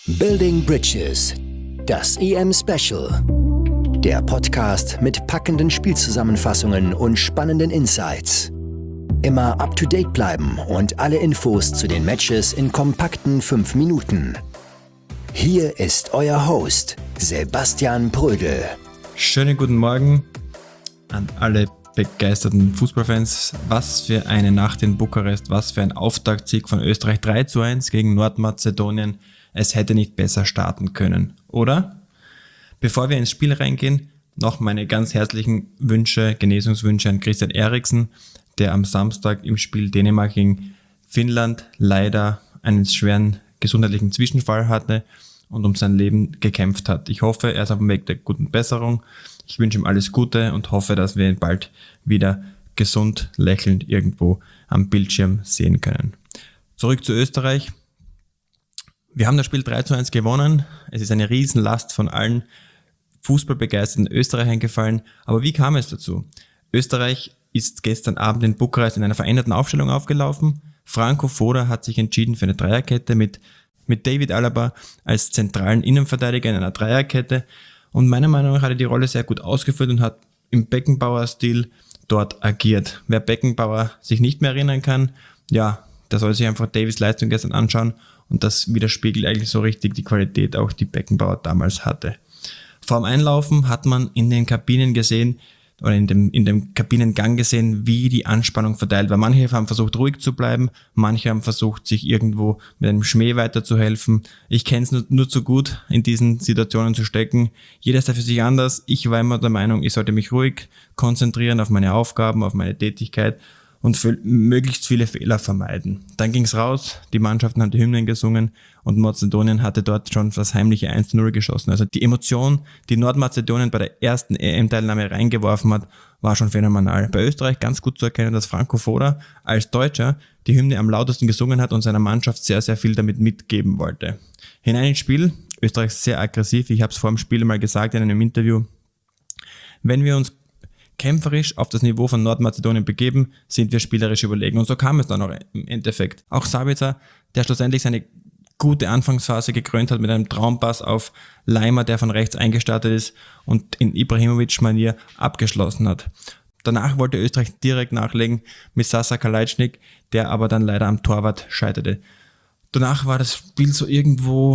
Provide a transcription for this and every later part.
Building Bridges, das EM-Special. Der Podcast mit packenden Spielzusammenfassungen und spannenden Insights. Immer up-to-date bleiben und alle Infos zu den Matches in kompakten 5 Minuten. Hier ist euer Host, Sebastian Prödel. Schönen guten Morgen an alle begeisterten Fußballfans. Was für eine Nacht in Bukarest, was für ein Auftaktsieg von Österreich 3:1 gegen Nordmazedonien. Es hätte nicht besser starten können, oder? Bevor wir ins Spiel reingehen, noch meine ganz herzlichen Genesungswünsche an Christian Eriksen, der am Samstag im Spiel Dänemark gegen Finnland leider einen schweren gesundheitlichen Zwischenfall hatte und um sein Leben gekämpft hat. Ich hoffe, er ist auf dem Weg der guten Besserung. Ich wünsche ihm alles Gute und hoffe, dass wir ihn bald wieder gesund lächelnd irgendwo am Bildschirm sehen können. Zurück zu Österreich. Wir haben das Spiel 3:1 gewonnen. Es ist eine Riesenlast von allen fußballbegeisterten Österreichern gefallen. Aber wie kam es dazu? Österreich ist gestern Abend in Bukarest in einer veränderten Aufstellung aufgelaufen. Franco Foda hat sich entschieden für eine Dreierkette mit David Alaba als zentralen Innenverteidiger in einer Dreierkette. Und meiner Meinung nach hat er die Rolle sehr gut ausgeführt und hat im Beckenbauer-Stil dort agiert. Wer Beckenbauer sich nicht mehr erinnern kann, ja, der soll sich einfach Davids Leistung gestern anschauen. Und das widerspiegelt eigentlich so richtig die Qualität, auch die Beckenbauer damals hatte. Vor dem Einlaufen hat man in den Kabinen gesehen, oder in dem Kabinengang gesehen, wie die Anspannung verteilt war. Manche haben versucht, ruhig zu bleiben, manche haben versucht, sich irgendwo mit einem Schmäh weiterzuhelfen. Ich kenne es nur zu gut, in diesen Situationen zu stecken. Jeder ist da für sich anders. Ich war immer der Meinung, ich sollte mich ruhig konzentrieren auf meine Aufgaben, auf meine Tätigkeit und möglichst viele Fehler vermeiden. Dann ging's raus, die Mannschaften haben die Hymnen gesungen und Mazedonien hatte dort schon das heimliche 1:0 geschossen. Also die Emotion, die Nordmazedonien bei der ersten EM-Teilnahme reingeworfen hat, war schon phänomenal. Bei Österreich ganz gut zu erkennen, dass Franco Foda als Deutscher die Hymne am lautesten gesungen hat und seiner Mannschaft sehr, sehr viel damit mitgeben wollte. Hinein ins Spiel, Österreich sehr aggressiv. Ich habe es vor dem Spiel mal gesagt in einem Interview. Wenn wir uns kämpferisch auf das Niveau von Nordmazedonien begeben, sind wir spielerisch überlegen. Und so kam es dann auch im Endeffekt. Auch Sabitzer, der schlussendlich seine gute Anfangsphase gekrönt hat mit einem Traumpass auf Leimer, der von rechts eingestartet ist und in Ibrahimovic-Manier abgeschlossen hat. Danach wollte Österreich direkt nachlegen mit Sasa Kalajdzic, der aber dann leider am Torwart scheiterte. Danach war das Spiel so irgendwo,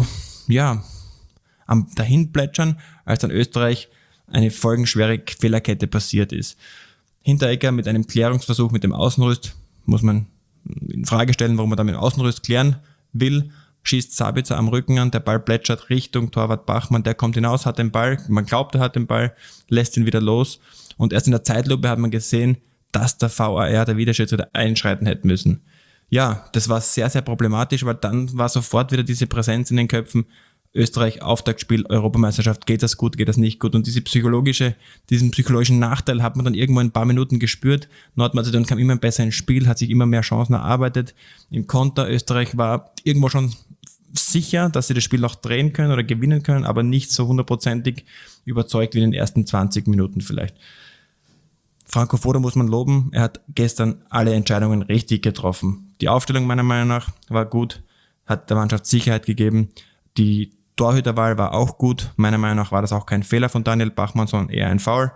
am Dahinplätschern, als dann Österreich eine folgenschwere Fehlerkette passiert ist. Hinteregger mit einem Klärungsversuch mit dem Außenrüst, muss man in Frage stellen, warum man da mit dem Außenrüst klären will, schießt Sabitzer am Rücken an, der Ball plätschert Richtung Torwart Bachmann, der kommt hinaus, hat den Ball, man glaubt, er hat den Ball, lässt ihn wieder los und erst in der Zeitlupe hat man gesehen, dass der VAR, der Videoschiedsrichter, einschreiten hätte müssen. Ja, das war sehr, sehr problematisch, weil dann war sofort wieder diese Präsenz in den Köpfen, Österreich, Auftaktspiel, Europameisterschaft, geht das gut, geht das nicht gut? Und diesen psychologischen Nachteil hat man dann irgendwo in ein paar Minuten gespürt. Nordmazedonien kam immer besser ins Spiel, hat sich immer mehr Chancen erarbeitet. Im Konter, Österreich war irgendwo schon sicher, dass sie das Spiel noch drehen können oder gewinnen können, aber nicht so hundertprozentig überzeugt wie in den ersten 20 Minuten vielleicht. Franco Foda muss man loben, er hat gestern alle Entscheidungen richtig getroffen. Die Aufstellung meiner Meinung nach war gut, hat der Mannschaft Sicherheit gegeben. Die Torhüterwahl war auch gut. Meiner Meinung nach war das auch kein Fehler von Daniel Bachmann, sondern eher ein Foul.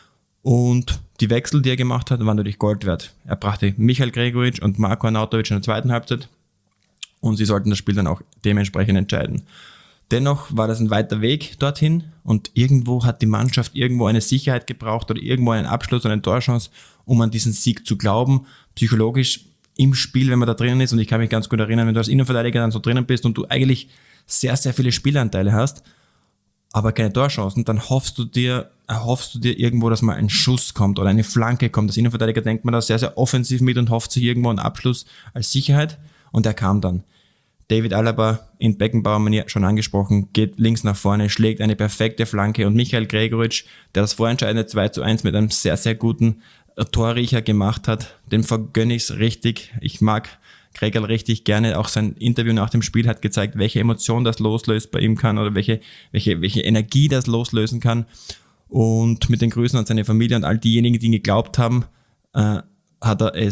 Und die Wechsel, die er gemacht hat, waren natürlich Gold wert. Er brachte Michael Gregoritsch und Marko Arnautovic in der zweiten Halbzeit und sie sollten das Spiel dann auch dementsprechend entscheiden. Dennoch war das ein weiter Weg dorthin und irgendwo hat die Mannschaft irgendwo eine Sicherheit gebraucht oder irgendwo einen Abschluss oder eine Torchance, um an diesen Sieg zu glauben. Psychologisch im Spiel, wenn man da drinnen ist, und ich kann mich ganz gut erinnern, wenn du als Innenverteidiger dann so drinnen bist und du eigentlich sehr, sehr viele Spielanteile hast, aber keine Torchancen, dann erhoffst du dir irgendwo, dass mal ein Schuss kommt oder eine Flanke kommt. Als Innenverteidiger denkt man da sehr, sehr offensiv mit und hofft sich irgendwo einen Abschluss als Sicherheit und der kam dann. David Alaba in Beckenbauer-Manier schon angesprochen, geht links nach vorne, schlägt eine perfekte Flanke und Michael Gregoritsch, der das vorentscheidende 2:1 mit einem sehr, sehr guten Torriecher gemacht hat, dem vergönne ich's richtig. Ich mag Gregerl richtig gerne. Auch sein Interview nach dem Spiel hat gezeigt, welche Emotion das loslöst bei ihm kann oder welche Energie das loslösen kann. Und mit den Grüßen an seine Familie und all diejenigen, die ihn geglaubt haben, hat er es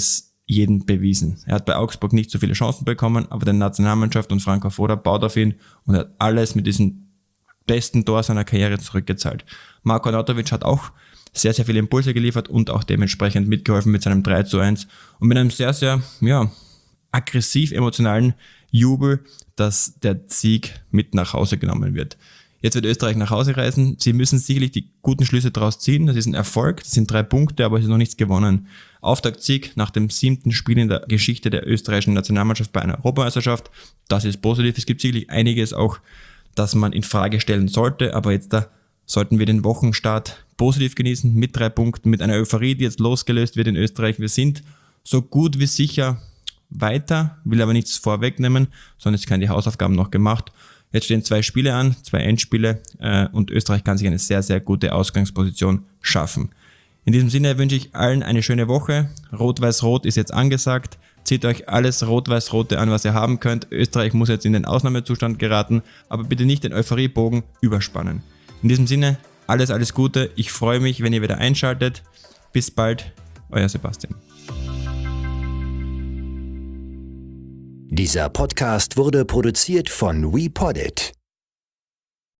jedem bewiesen. Er hat bei Augsburg nicht so viele Chancen bekommen, aber die Nationalmannschaft und Franco Foda baut auf ihn und hat alles mit diesem besten Tor seiner Karriere zurückgezahlt. Marko Arnautovic hat auch sehr, sehr viele Impulse geliefert und auch dementsprechend mitgeholfen mit seinem 3:1 und mit einem sehr, sehr aggressiv emotionalen Jubel, dass der Sieg mit nach Hause genommen wird. Jetzt wird Österreich nach Hause reisen. Sie müssen sicherlich die guten Schlüsse daraus ziehen. Das ist ein Erfolg, das sind 3 Punkte, aber es ist noch nichts gewonnen. Auftaktsieg nach dem 7. Spiel in der Geschichte der österreichischen Nationalmannschaft bei einer Europameisterschaft. Das ist positiv. Es gibt sicherlich einiges auch, das man in Frage stellen sollte, aber jetzt da sollten wir den Wochenstart positiv genießen, mit 3 Punkten, mit einer Euphorie, die jetzt losgelöst wird in Österreich. Wir sind so gut wie sicher weiter, will aber nichts vorwegnehmen, sondern es werden die Hausaufgaben noch gemacht. Jetzt stehen 2 Spiele an, 2 Endspiele und Österreich kann sich eine sehr, sehr gute Ausgangsposition schaffen. In diesem Sinne wünsche ich allen eine schöne Woche. Rot-Weiß-Rot ist jetzt angesagt. Zieht euch alles Rot-Weiß-Rote an, was ihr haben könnt. Österreich muss jetzt in den Ausnahmezustand geraten, aber bitte nicht den Euphoriebogen überspannen. In diesem Sinne, alles Gute. Ich freue mich, wenn ihr wieder einschaltet. Bis bald, euer Sebastian. Dieser Podcast wurde produziert von WePoddit.